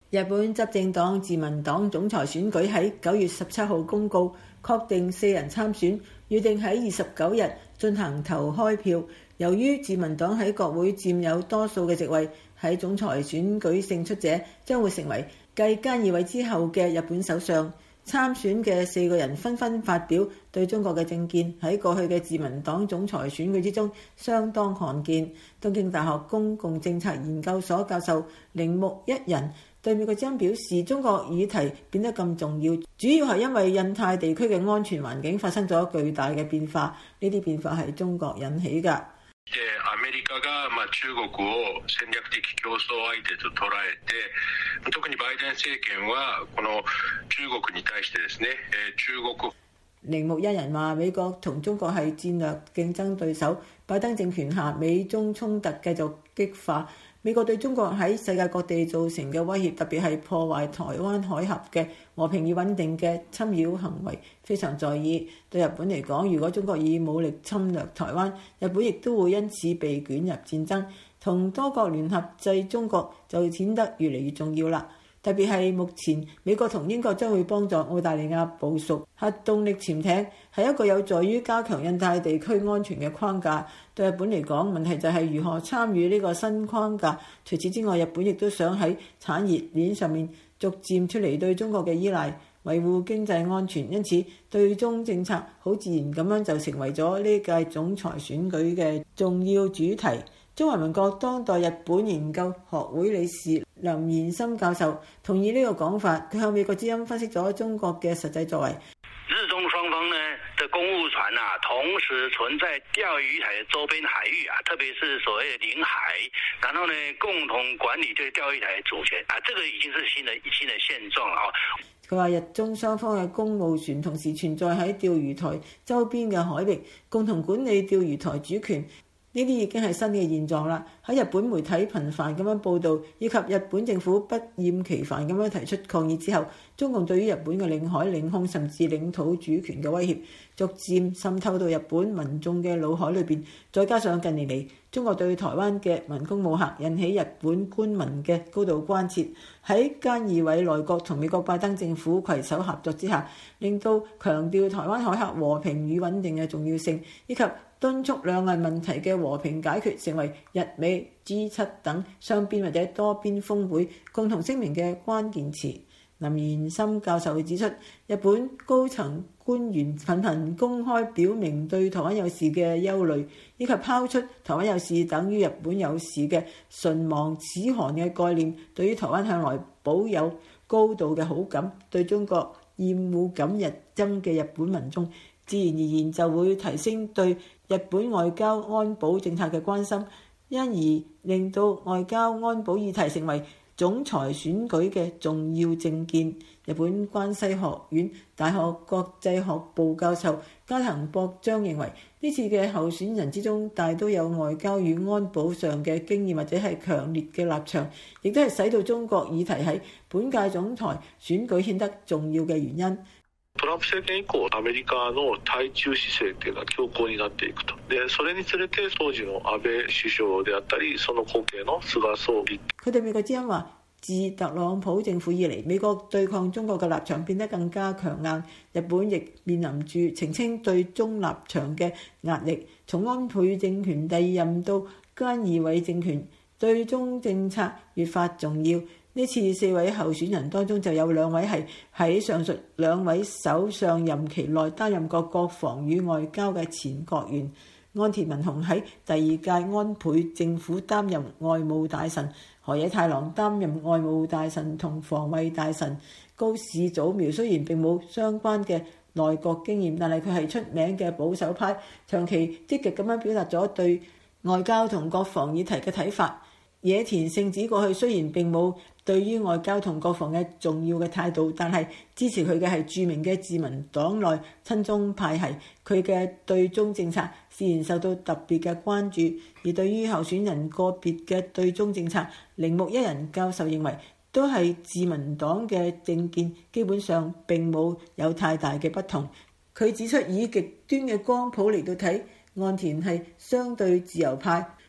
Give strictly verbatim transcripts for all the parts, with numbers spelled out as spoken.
日本執政黨自民黨總裁選舉喺九月十七號公告，確定四人參選，預定喺二十九日進行投開票。由於自民黨喺國會佔有多數嘅席位，喺總裁選舉勝出者將會成為繼菅義偉之後嘅日本首相。參選嘅四個人紛紛發表對中國嘅政見，喺過去嘅自民黨總裁選舉之中相當罕見。東京大學公共政策研究所教授鈴木一人對美國之音表示，中國議題變得咁重要，主要係因為印太地區嘅安全環境發生咗巨大嘅變化，呢啲變化係中國引起㗎。 アメリカがまあ中國を戦略的競爭相手と捉えて、特にバイデン政權はこの中國に対してですね、中國。 鈴木一人話：美國同中國係戰略競爭對手，拜登政權下美中衝突繼續激化。美國對中國喺世界各地造成嘅威脅，特別係破壞台灣海峽嘅和平與穩定嘅侵擾行為，非常在意。對日本嚟講，如果中國以武力侵略台灣，日本亦都會因此被捲入戰爭，同多國聯合制中國就顯得越嚟越重要啦。特別係目前美國同英國將會幫助澳大利亞部署核動力潛艇，係一個有助於加強印太地區安全嘅框架。對日本嚟講，問題就係如何參與呢個新框架。除此之外，日本亦都想喺產業鏈上面逐漸出離對中國嘅依賴，維護經濟安全。因此，對中政策好自然咁樣就成為咗呢屆總裁選舉嘅重要主題。中華民國當代日本研究學會理事林延森教授同意呢個講法，佢向美國之音分析咗中國嘅實際作為。 日中雙方呢的公務船啊，同時存在釣魚台的周邊海域啊，特別是所謂的領海，然後呢共同管理這個釣魚台的主權啊，這個已經是新的新的現狀啊。 佢話日中雙方嘅公務船同時存在喺釣魚台周邊嘅海域，共同管理釣魚台主權。呢啲已經係新嘅現狀啦。喺日本媒體頻繁咁樣報導，以及日本政府不厭其煩咁樣提出抗議之後，中共對於日本嘅領海、領空甚至領土主權嘅威脅，逐漸滲透到日本民眾嘅腦海裏邊。再加上近年嚟中國對台灣嘅文攻武嚇，引起日本官民嘅高度關切。喺菅義偉內閣同美國拜登政府攜手合作之下，令到強調台灣海峽和平與穩定嘅重要性，以及敦促兩岸問題嘅和平解決成為日美 G 七等雙邊或者多邊峰會共同聲明嘅關鍵詞。林延森教授指出，日本高層官員頻頻公開表明對台灣有事嘅憂慮，以及拋出台灣有事等於日本有事嘅唇亡齒寒嘅概念，對於台灣向來保有高度嘅好感，對中國厭惡感日增嘅日本民眾自然而然就會提升對日本外交安保政策嘅關心，因而令到外交安保議題成為總裁選舉嘅重要政見。日本關西學院大學國際學部教授加藤博章認為，呢次嘅候選人之中大都有外交與安保上嘅經驗或者係強烈嘅立場，亦都係使到中國議題喺本屆總裁選舉顯得重要嘅原因。 トランプ政權以降、アメリカの対中姿勢っていうのは強硬になっていくと。で、それにつれて當時の安倍首相であったり、その後継の菅総理。 佢對美國之音話，自特朗普政府以嚟，美國對抗中國嘅立場變得更加強硬。日本亦面臨住澄清對中立場嘅壓力。從安倍政權第二任到菅義偉政權，對中政策越發重要。呢次四位候選人當中就有兩位係喺上述兩位首相任期內擔任過國防與外交嘅前國員。岸田文雄喺第二屆安倍政府擔任外務大臣，河野太郎擔任外務大臣同防衛大臣。高市早苗雖然並冇相關嘅內閣經驗，但係佢係出名嘅保守派，長期積極咁樣表達咗對外交同國防議題嘅睇法。野田聖子過去雖然並冇對於外交同國防嘅重要嘅態度，但係支持佢嘅係著名嘅自民黨內親中派系，佢嘅對中政策自然受到特別嘅關注。而對於候選人個別嘅對中政策，鈴木一人教授認為都係自民黨嘅政見，基本上並冇有，有太大嘅不同。佢指出，以極端嘅光譜嚟到睇，岸田係相對自由派，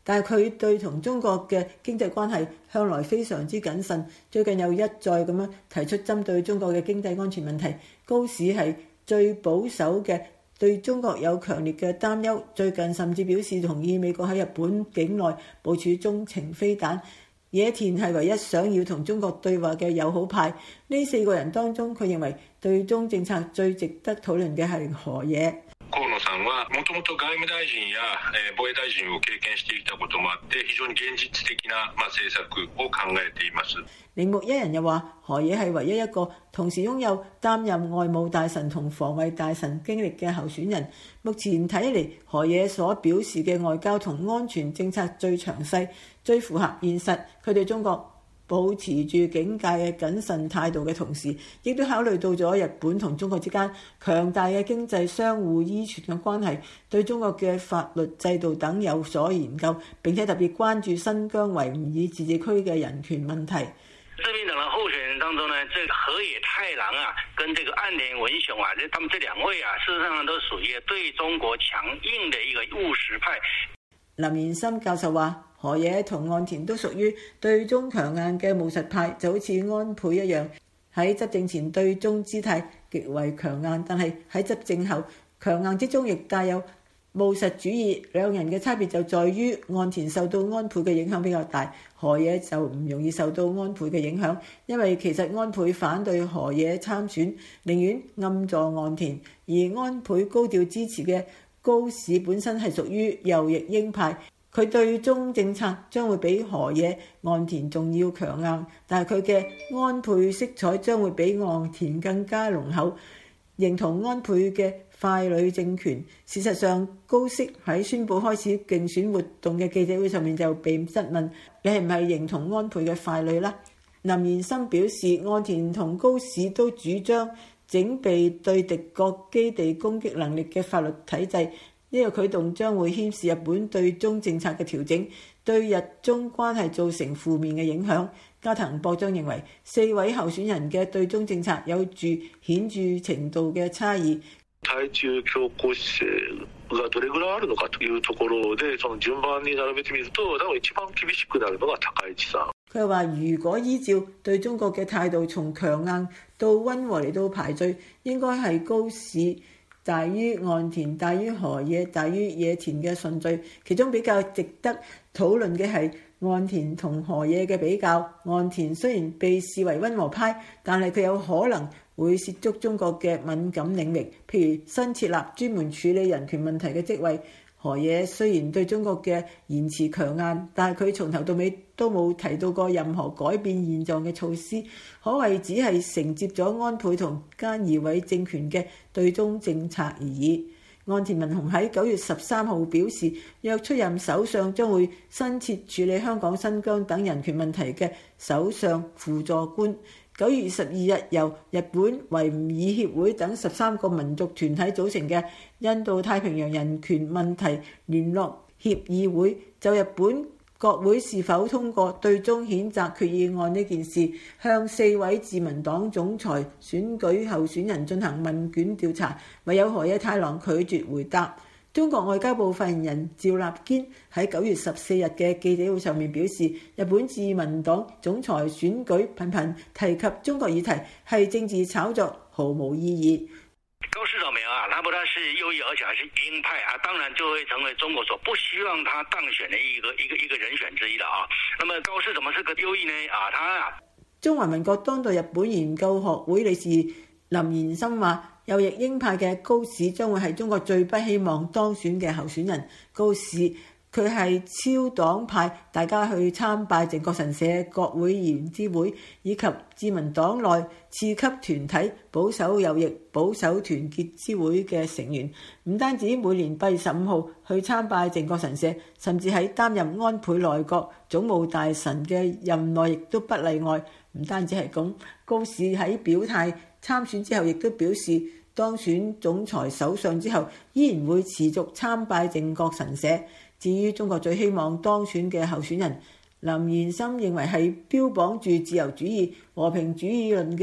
但係佢對同中國嘅經濟關係向來非常之謹慎，最近又一再咁樣提出針對中國嘅經濟安全問題。高市係最保守嘅，對中國有強烈嘅擔憂，最近甚至表示同意美國喺日本境內部署中程飛彈。野田係唯一想要同中國對話嘅友好派。呢四個人當中，佢認為對中政策最值得討論嘅係河野。 河野さんはもともと外務大臣や防衛大臣を経験してきたこともあって非常に現実的な政策を考えています。 鈴木一人又話，河野係唯一一個同時擁有擔任外務大臣同防衛大臣經歷嘅候選人。目前睇嚟，河野所表示嘅外交同安全政策最詳細、最符合現實。佢對中國保持住警戒嘅謹慎態度嘅同時，亦都考慮到咗日本同中國之間強大嘅經濟相互依存嘅關係，對中國嘅法律制度等有所研究，並且特別關注新疆維吾爾自治區嘅人權問題。 自民黨的候選人當中呢，這個河野太郎啊，跟這個岸田文雄啊，他們這兩位啊，事實上都屬於對中國強硬的一個務實派。 林延森教授話，河野同岸田都屬於對中強硬嘅務實派，就好似安倍一樣，喺執政前對中姿態極為強硬，但係喺執政後強硬之中亦帶有務實主義。兩人嘅差別就在於岸田受到安倍嘅影響比較大，河野就唔容易受到安倍嘅影響，因為其實安倍反對河野參選，寧願暗助岸田，而安倍高調支持嘅高市本身係屬於右翼鷹派，佢對中政策將會比河野、岸田仲要強硬，但係佢嘅安倍色彩將會比岸田更加濃厚，認同安倍嘅傀儡政權。事實上，高市喺宣佈開始競選活動嘅記者會上面就被質問：你係唔係認同安倍嘅傀儡啦？林延森表示，岸田同高市都主張整備對敵國基地攻擊能力嘅法律體制，呢個舉動將會牽涉日本對中政策嘅調整，對日中關係造成負面嘅影響。加藤博章認為，四位候選人嘅對中政策有住顯著程度嘅差異。 対中強硬姿勢がどれぐらいあるのかというところで、その順番に並べてみると、多分一番厳しくなるのが高市さん。 佢話：如果依照對中國嘅態度從強硬到溫和嚟到排序，應該係高市大於岸田、大於河野、大於野田嘅順序。其中比較值得討論嘅係岸田同河野嘅比較。岸田雖然被視為溫和派，但係佢有可能會涉足中國嘅敏感領域，譬如新設立專門處理人權問題嘅職位。河野雖然對中國嘅言辭強硬，但係佢從頭到尾都冇提到過任何改變現狀嘅措施，可謂只係承接咗安倍同菅義偉政權嘅對中政策而已。岸田文雄喺九月十三號表示，若出任首相，將會新設處理香港、新疆等人權問題嘅首相輔助官。九月二十二日，由日本維吾爾協會等十三個民族團體組成嘅印度太平洋人權問題聯絡協議會，就日本國會是否通過對中譴責決議案呢件事，向四位自民黨總裁選舉候選人進行問卷調查，唯有河野太郎拒絕回答。中國外交部發言人趙立堅喺九月十四日嘅記者會上面表示，日本自民黨總裁選舉頻頻提及中國議題係政治炒作，毫無意義。 高市早苗啊，他不但是右翼，而且還是鷹派啊，當然就會成為中國所不希望他當選的一個一個一個人選之一了啊。那麼高市怎麼是個右翼呢？啊，他啊， 中華民國當代日本研究學會理事林延森話，右翼鷹派嘅高市將會係中國最不希望當選嘅候選人。高市佢係超黨派，大家去參拜靖國神社國會議員之會，以及自民黨內次級團體保守右翼保守團結之會嘅成員，唔單止每年八月十五號去參拜靖國神社，甚至喺擔任安倍內閣總務大臣嘅任內亦都不例外。唔單止係咁，高市喺表態參選之後，亦都表示當選總裁首相之後，依然會持續參拜靖國神社。至於中國最希望當選嘅候選人，林延森認為係標榜住自由主義、和平主義論嘅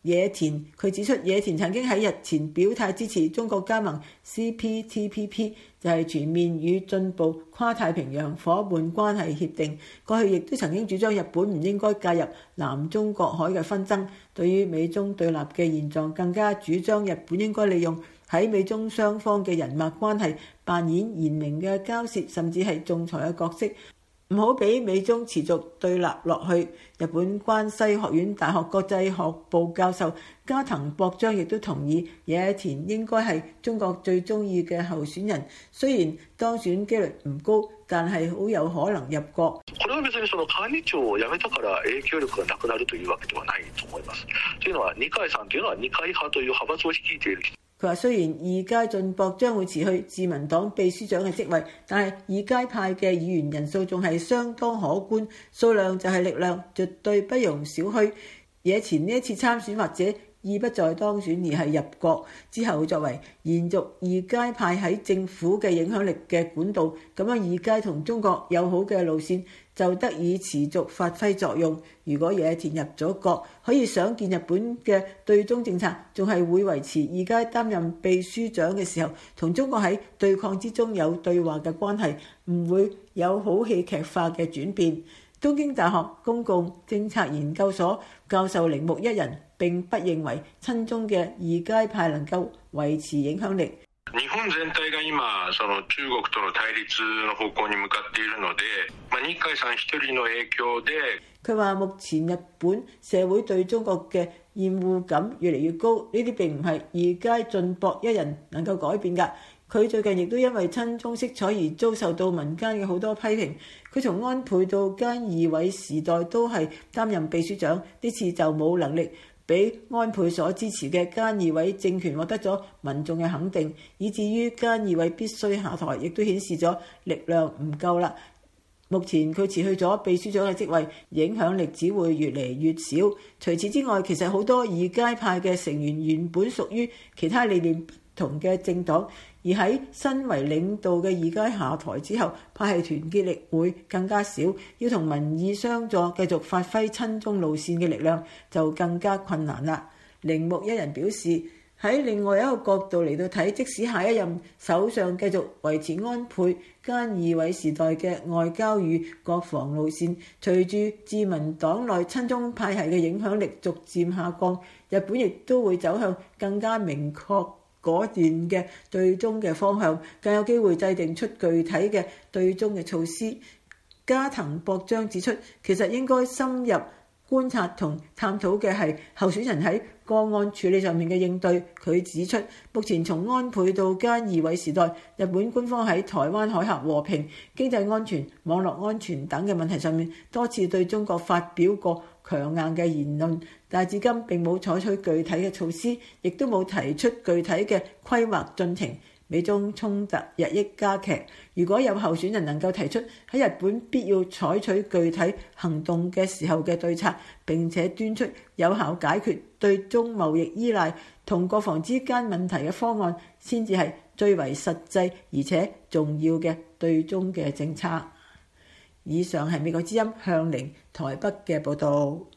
野田佢指出，野田曾經喺日前表態支持中國加盟 C P T P P， 就係全面與進步跨太平洋伙伴關係協定。過去亦都曾經主張日本唔應該介入南中國海嘅紛爭。對於美中對立嘅現狀，更加主張日本應該利用喺美中雙方嘅人脈關係，扮演賢明嘅交涉，甚至係仲裁嘅角色。唔好俾美中持續對立落去。日本關西學院大學國際學部教授加藤博章亦都同意，野田應該係中國最中意嘅候選人。雖然當選機率唔高，但係好有可能入國。 これは別にその幹事長を辞めたから影響力がなくなるというわけではないと思います。というのは二階さんというのは二階派という派閥を率いている。 佢話雖然二階俊博將會辭去自民黨秘書長嘅職位，但係二階派嘅議員人數仲係相當可觀，數量就係力量，絕對不容小覷。野田呢一次參選或者意不在當選，而係入國之後作為延續二階派喺政府嘅影響力嘅管道，咁樣二階同中國友好嘅路線就得以持續發揮作用。如果野田入咗國，可以想見日本嘅對中政策仲係會維持二階擔任秘書長嘅時候，同中國喺對抗之中有對話嘅關係，唔會有好戲劇化嘅轉變。東京大學公共政策研究所教授鈴木一人並不認為親中嘅二階派能夠維持影響力。 日本全體が今その中國との対立の方向に向かっているので、まあ、二階さん一人の影響で。 佢話目前日本社會對中國嘅厭惡感越嚟越高，呢啲並唔係二階俊博一人能夠改變㗎。佢最近亦都因為親中色彩而遭受到民間嘅好多批評。佢從安倍到菅義偉時代都係擔任秘書長，呢次就冇能力俾安倍所支持嘅菅義偉政權獲得咗民眾嘅肯定，以至於菅義偉必須下台，亦都顯示咗力量唔夠啦。目前佢辭去咗秘書長嘅職位，影響力只會越嚟越少。除此之外，其實好多二階派嘅成員原本屬於其他理念不同嘅政黨，而喺身為領導嘅二階下台之後，派系團結力會更加少，要同民意相助，繼續發揮親中路線嘅力量就更加困難啦。鈴木一人表示，喺另外一個角度嚟到睇，即使下一任首相繼續維持安倍、菅義偉時代嘅外交與國防路線，隨住自民黨內親中派系嘅影響力逐漸下降，日本亦都會走向更加明確果斷嘅對中嘅方向，更有機會制定出具體嘅對中嘅措施。加藤博章指出，其實應該深入觀察同探討嘅係候選人喺個案處理上面嘅應對。佢指出，目前從安倍到菅義偉時代，日本官方喺台灣海峽和平、經濟安全、網絡安全等嘅問題上面，多次對中國發表過強硬嘅言論，但至今並冇採取具體嘅措施，亦都冇提出具體嘅規劃進程。美中衝突日益加劇，如果有候選人能夠提出喺日本必要採取具體行動嘅時候嘅對策，並且端出有效解決對中貿易依賴同國防之間問題嘅方案，先至係最為實際而且重要嘅對中嘅政策。以上係美國之音向寧台北嘅報導。